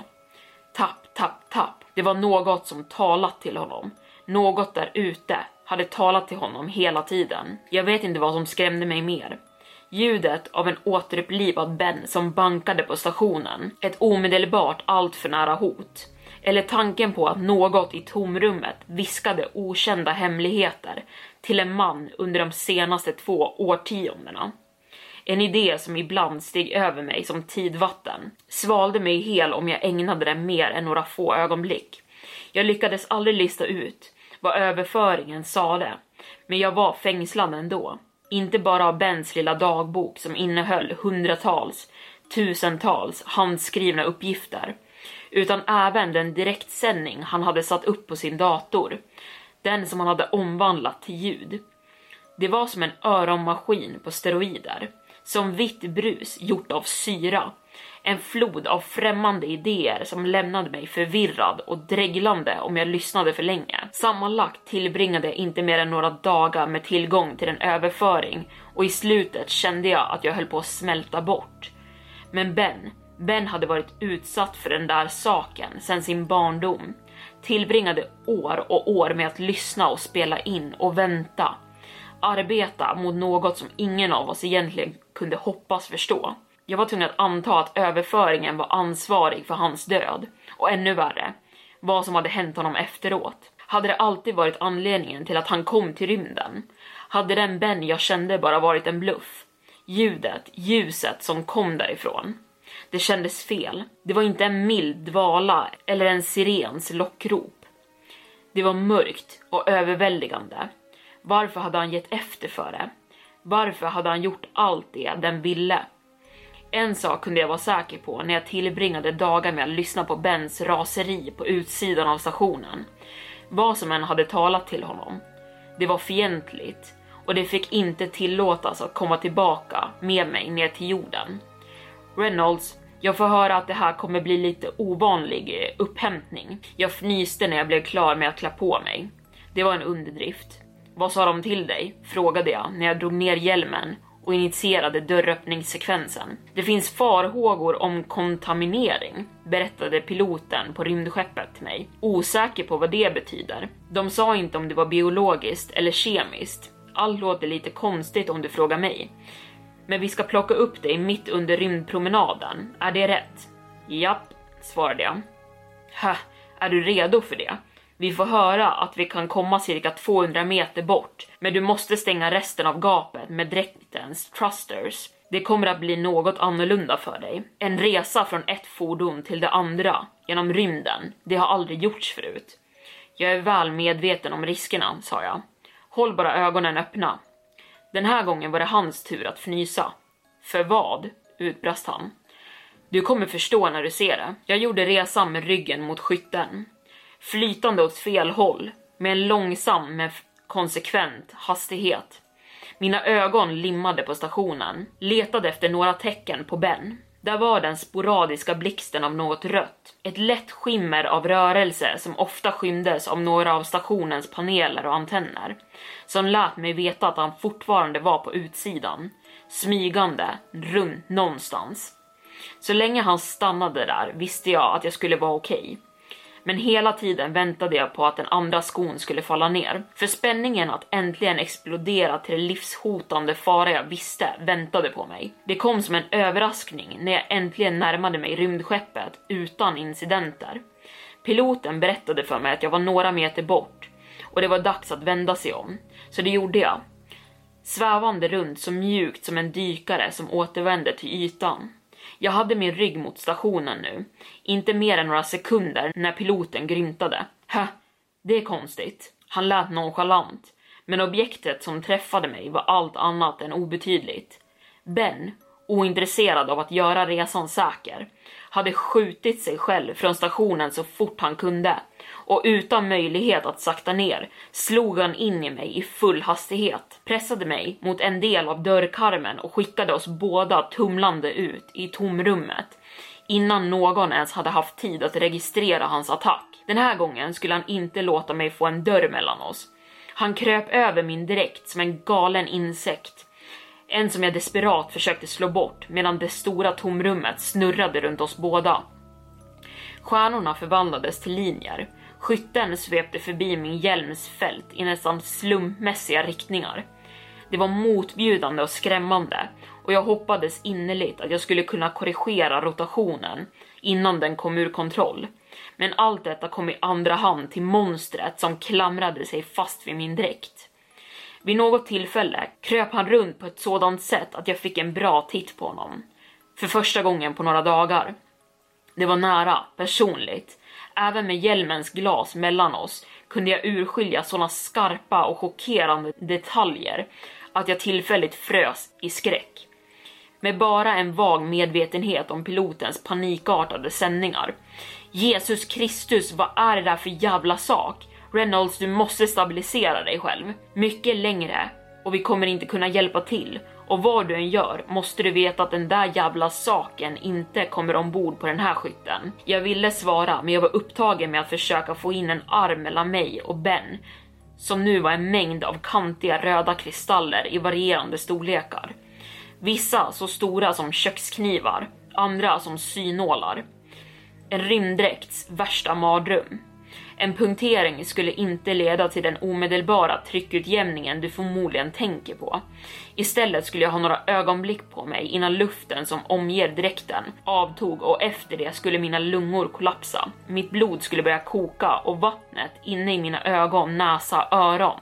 Tapp, tapp, tapp. Det var något som talat till honom. Något där ute hade talat till honom hela tiden. Jag vet inte vad som skrämde mig mer. Ljudet av en återupplivad Ben som bankade på stationen. Ett omedelbart allt för nära hot. Eller tanken på att något i tomrummet viskade okända hemligheter till en man under de senaste 2 årtiondena. En idé som ibland steg över mig som tidvatten. Svalde mig hel om jag ägnade den mer än några få ögonblick. Jag lyckades aldrig lista ut vad överföringen sade. Men jag var fängslad ändå. Inte bara av Bens lilla dagbok som innehöll hundratals, tusentals handskrivna uppgifter. Utan även den direktsändning han hade satt upp på sin dator. Den som han hade omvandlat till ljud. Det var som en öronmaskin på steroider. Som vitt brus gjort av syra. En flod av främmande idéer som lämnade mig förvirrad och dreglande om jag lyssnade för länge. Sammanlagt tillbringade jag inte mer än några dagar med tillgång till en överföring. Och i slutet kände jag att jag höll på att smälta bort. Men Ben hade varit utsatt för den där saken sedan sin barndom. Tillbringade år och år med att lyssna och spela in och vänta. Arbeta mot något som ingen av oss egentligen kunde hoppas förstå. Jag var tvungen att anta att överföringen var ansvarig för hans död. Och ännu värre, vad som hade hänt honom efteråt. Hade det alltid varit anledningen till att han kom till rymden? Hade den Ben jag kände bara varit en bluff? ljuset som kom därifrån. Det kändes fel. Det var inte en mild dvala eller en sirens lockrop. Det var mörkt och överväldigande. Varför hade han gett efter för det? Varför hade han gjort allt det den ville? En sak kunde jag vara säker på när jag tillbringade dagar med att lyssna på Bens raseri på utsidan av stationen. Vad som än hade talat till honom. Det var fientligt och det fick inte tillåtas att komma tillbaka med mig ner till jorden. Reynolds, jag får höra att det här kommer bli lite ovanlig upphämtning. Jag fnyste när jag blev klar med att klä på mig. Det var en underdrift. Vad sa de till dig? Frågade jag när jag drog ner hjälmen och initierade dörröppningssekvensen. Det finns farhågor om kontaminering, berättade piloten på rymdskeppet till mig. Osäker på vad det betyder. De sa inte om det var biologiskt eller kemiskt. Allt låter lite konstigt om du frågar mig. Men vi ska plocka upp dig mitt under rymdpromenaden. Är det rätt? Japp, svarade jag. Är du redo för det? Vi får höra att vi kan komma cirka 200 meter bort. Men du måste stänga resten av gapet med dräktens thrusters. Det kommer att bli något annorlunda för dig. En resa från ett fordon till det andra genom rymden. Det har aldrig gjorts förut. Jag är väl medveten om riskerna, sa jag. Håll bara ögonen öppna. Den här gången var det hans tur att fnysa. För vad? Utbrast han. Du kommer förstå när du ser det. Jag gjorde resan med ryggen mot skytten. Flytande åt fel håll. Med en långsam men konsekvent hastighet. Mina ögon limmade på stationen. Letade efter några tecken på Ben. Där var den sporadiska blixten av något rött. Ett lätt skimmer av rörelse som ofta skymdes av några av stationens paneler och antenner. Som lät mig veta att han fortfarande var på utsidan. Smygande, runt någonstans. Så länge han stannade där visste jag att jag skulle vara okej. Men hela tiden väntade jag på att den andra skon skulle falla ner. För spänningen att äntligen explodera till det livshotande fara jag visste väntade på mig. Det kom som en överraskning när jag äntligen närmade mig rymdskeppet utan incidenter. Piloten berättade för mig att jag var några meter bort och det var dags att vända sig om. Så det gjorde jag. Svävande runt så mjukt som en dykare som återvände till ytan. Jag hade min rygg mot stationen nu. Inte mer än några sekunder när piloten grymtade. Det är konstigt. Han lät nonchalant. Men objektet som träffade mig var allt annat än obetydligt. Ben, ointresserad av att göra resan säker, hade skjutit sig själv från stationen så fort han kunde. Och utan möjlighet att sakta ner slog han in i mig i full hastighet. Pressade mig mot en del av dörrkarmen och skickade oss båda tumlande ut i tomrummet. Innan någon ens hade haft tid att registrera hans attack. Den här gången skulle han inte låta mig få en dörr mellan oss. Han kröp över min dräkt som en galen insekt. En som jag desperat försökte slå bort medan det stora tomrummet snurrade runt oss båda. Stjärnorna förvandlades till linjer. Skytten svepte förbi min hjälmsfält i nästan slumpmässiga riktningar. Det var motbjudande och skrämmande och jag hoppades innerligt att jag skulle kunna korrigera rotationen innan den kom ur kontroll. Men allt detta kom i andra hand till monstret som klamrade sig fast vid min dräkt. Vid något tillfälle kröp han runt på ett sådant sätt att jag fick en bra titt på honom. För första gången på några dagar. Det var nära, personligt. Även med hjälmens glas mellan oss kunde jag urskilja sådana skarpa och chockerande detaljer att jag tillfälligt frös i skräck. Med bara en vag medvetenhet om pilotens panikartade sändningar. Jesus Kristus, vad är det där för jävla sak? Reynolds, du måste stabilisera dig själv. Mycket längre och vi kommer inte kunna hjälpa till. Och vad du än gör måste du veta att den där jävla saken inte kommer ombord på den här skytten. Jag ville svara men jag var upptagen med att försöka få in en arm mellan mig och Ben. Som nu var en mängd av kantiga röda kristaller i varierande storlekar. Vissa så stora som köksknivar, andra som synålar. En rymddräkts värsta mardröm. En punktering skulle inte leda till den omedelbara tryckutjämningen du förmodligen tänker på. Istället skulle jag ha några ögonblick på mig innan luften som omger dräkten avtog och efter det skulle mina lungor kollapsa. Mitt blod skulle börja koka och vattnet inne i mina ögon, näsa, öron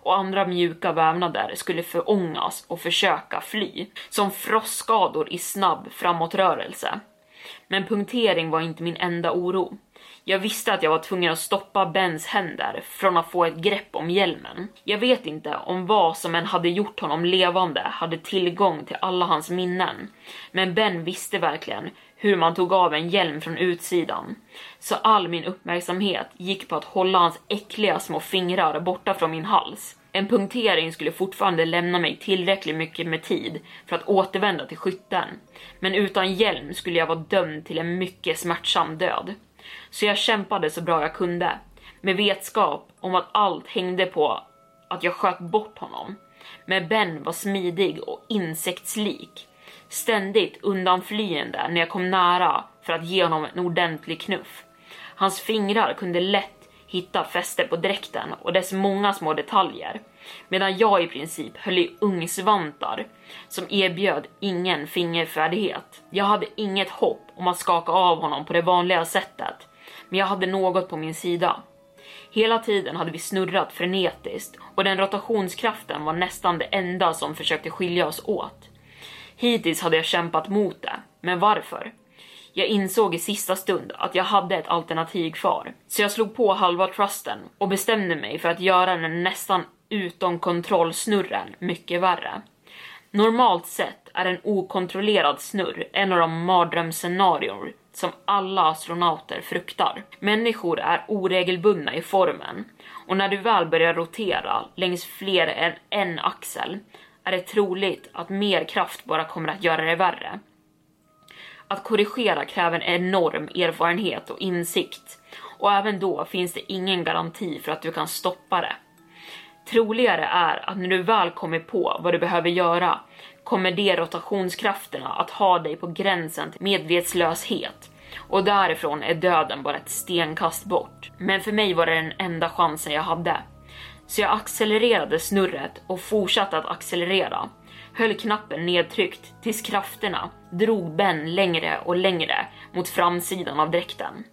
och andra mjuka vävnader skulle förångas och försöka fly, som frostskador i snabb framåtrörelse. Men punktering var inte min enda oro. Jag visste att jag var tvungen att stoppa Bens händer från att få ett grepp om hjälmen. Jag vet inte om vad som än hade gjort honom levande hade tillgång till alla hans minnen. Men Ben visste verkligen hur man tog av en hjälm från utsidan. Så all min uppmärksamhet gick på att hålla hans äckliga små fingrar borta från min hals. En punktering skulle fortfarande lämna mig tillräckligt mycket med tid för att återvända till skytten. Men utan hjälm skulle jag vara dömd till en mycket smärtsam död. Så jag kämpade så bra jag kunde, med vetskap om att allt hängde på att jag sköt bort honom. Men Ben var smidig och insektslik, ständigt undanflyende när jag kom nära för att ge honom en ordentlig knuff. Hans fingrar kunde lätt hitta fäste på dräkten och dess många små detaljer, medan jag i princip höll i ungsvantar som erbjöd ingen fingerfärdighet. Jag hade inget hopp om att skaka av honom på det vanliga sättet, men jag hade något på min sida. Hela tiden hade vi snurrat frenetiskt och den rotationskraften var nästan det enda som försökte skilja oss åt. Hittills hade jag kämpat mot det, men varför? Jag insåg i sista stund att jag hade ett alternativ kvar, så jag slog på halva thrusten och bestämde mig för att göra den nästan utom kontrollsnurren mycket värre. Normalt sett är en okontrollerad snurr en av de mardrömsscenarier som alla astronauter fruktar. Människor är oregelbundna i formen, och när du väl börjar rotera längs fler än en axel är det troligt att mer kraft bara kommer att göra det värre. Att korrigera kräver en enorm erfarenhet och insikt, och även då finns det ingen garanti för att du kan stoppa det. Troligare är att när du väl kommer på vad du behöver göra kommer de rotationskrafterna att ha dig på gränsen till medvetslöshet, och därifrån är döden bara ett stenkast bort. Men för mig var det den enda chansen jag hade. Så jag accelererade snurret och fortsatte att accelerera. Höll knappen nedtryckt tills krafterna drog Ben längre och längre mot framsidan av dräkten.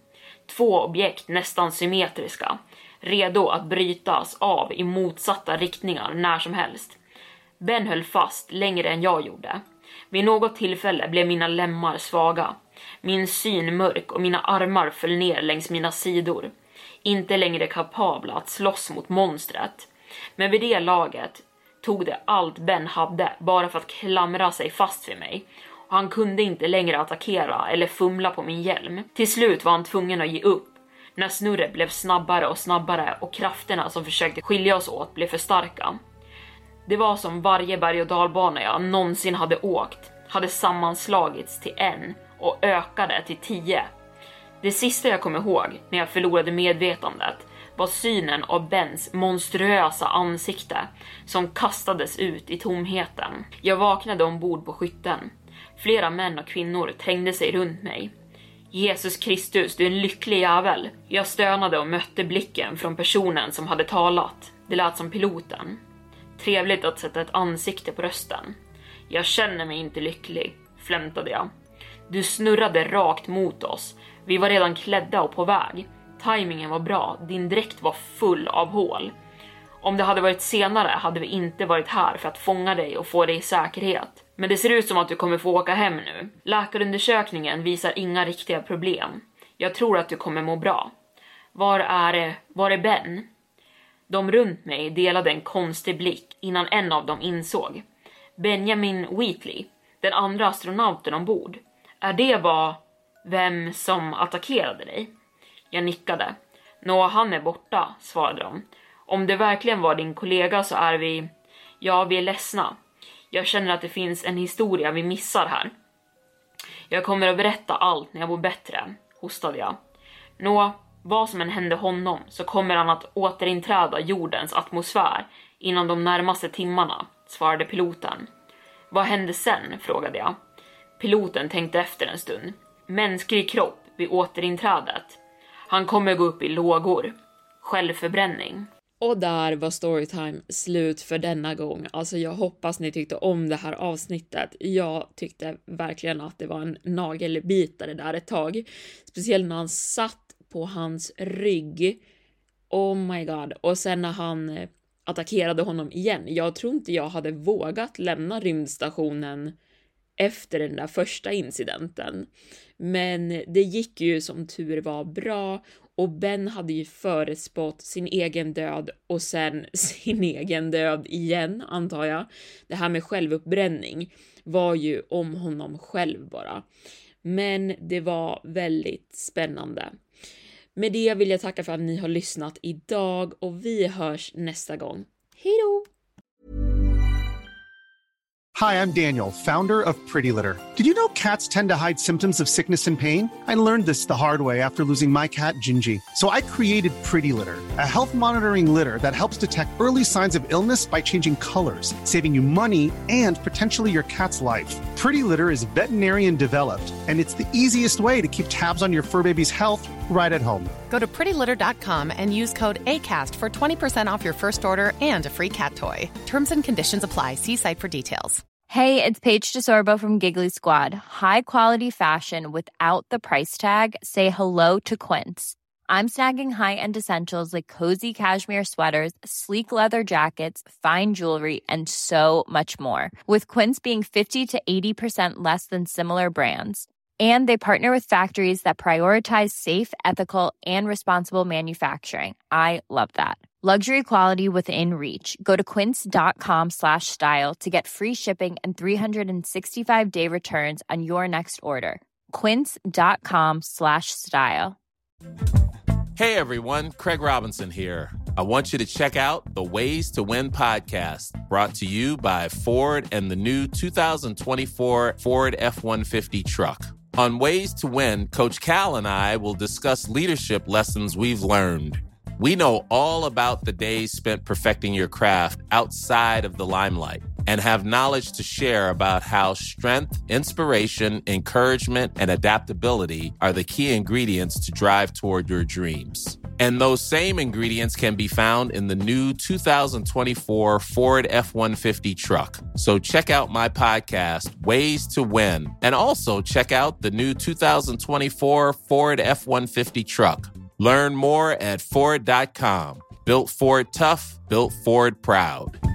2 objekt nästan symmetriska, redo att brytas av i motsatta riktningar när som helst. Ben höll fast längre än jag gjorde. Vid något tillfälle blev mina lemmar svaga. Min syn mörk och mina armar föll ner längs mina sidor. Inte längre kapabla att slåss mot monstret. Men vid det laget tog det allt Ben hade bara för att klamra sig fast vid mig. Och han kunde inte längre attackera eller fumla på min hjälm. Till slut var han tvungen att ge upp, när snurret blev snabbare och snabbare och krafterna som försökte skilja oss åt blev för starka. Det var som varje berg- och dalbana jag någonsin hade åkt hade sammanslagits till 1 och ökade till 10. Det sista jag kom ihåg när jag förlorade medvetandet var synen av Bens monstruösa ansikte som kastades ut i tomheten. Jag vaknade ombord på skytten. Flera män och kvinnor trängde sig runt mig. Jesus Kristus, du är en lycklig jävel. Jag stönade och mötte blicken från personen som hade talat. Det lät som piloten. Trevligt att sätta ett ansikte på rösten. Jag känner mig inte lycklig, flämtade jag. Du snurrade rakt mot oss. Vi var redan klädda och på väg. Timingen var bra, din dräkt var full av hål. Om det hade varit senare hade vi inte varit här för att fånga dig och få dig i säkerhet. Men det ser ut som att du kommer få åka hem nu. Läkarundersökningen visar inga riktiga problem. Jag tror att du kommer må bra. Var är Ben? De runt mig delade en konstig blick innan en av dem insåg. Benjamin Wheatley, den andra astronauten ombord. Är det vem som attackerade dig? Jag nickade. Nå, han är borta, svarade de. Om det verkligen var din kollega så är vi är ledsna. Jag känner att det finns en historia vi missar här. Jag kommer att berätta allt när jag mår bättre, hostade jag. Nå, vad som än hände honom så kommer han att återinträda jordens atmosfär inom de närmaste timmarna, svarade piloten. Vad hände sen, frågade jag. Piloten tänkte efter en stund. Mänsklig kropp vid återinträdet. Han kommer gå upp i lågor. Självförbränning. Och där var Storytime slut för denna gång. Alltså jag hoppas ni tyckte om det här avsnittet. Jag tyckte verkligen att det var en nagelbitare där ett tag. Speciellt när han satt på hans rygg. Oh my god. Och sen när han attackerade honom igen. Jag tror inte jag hade vågat lämna rymdstationen efter den där första incidenten. Men det gick ju som tur var bra, och Ben hade ju förutspått sin egen död och sen sin egen död igen, antar jag. Det här med självuppbränning var ju om honom själv bara. Men det var väldigt spännande. Med det vill jag tacka för att ni har lyssnat idag, och vi hörs nästa gång. Hej då! Hi, I'm Daniel, founder of Pretty Litter. Did you know cats tend to hide symptoms of sickness and pain? I learned this the hard way after losing my cat, Gingy. So I created Pretty Litter, a health monitoring litter that helps detect early signs of illness by changing colors, saving you money and potentially your cat's life. Pretty Litter is veterinarian developed, and it's the easiest way to keep tabs on your fur baby's health right at home. Go to prettylitter.com and use code ACAST for 20% off your first order and a free cat toy. Terms and conditions apply. See site for details. Hey, it's Paige DeSorbo from Giggly Squad. High quality fashion without the price tag. Say hello to Quince. I'm snagging high-end essentials like cozy cashmere sweaters, sleek leather jackets, fine jewelry, and so much more. With Quince being 50 to 80% less than similar brands. And they partner with factories that prioritize safe, ethical, and responsible manufacturing. I love that. Luxury quality within reach. Go to quince.com/style to get free shipping and 365-day returns on your next order. Quince.com/style. Hey everyone, Craig Robinson here. I want you to check out the Ways to Win podcast, brought to you by Ford and the new 2024 Ford F-150 truck. On Ways to Win, Coach Cal and I will discuss leadership lessons we've learned. We know all about the days spent perfecting your craft outside of the limelight and have knowledge to share about how strength, inspiration, encouragement, and adaptability are the key ingredients to drive toward your dreams. And those same ingredients can be found in the new 2024 Ford F-150 truck. So check out my podcast, Ways to Win, and also check out the new 2024 Ford F-150 truck. Learn more at Ford.com. Built Ford tough, built Ford proud.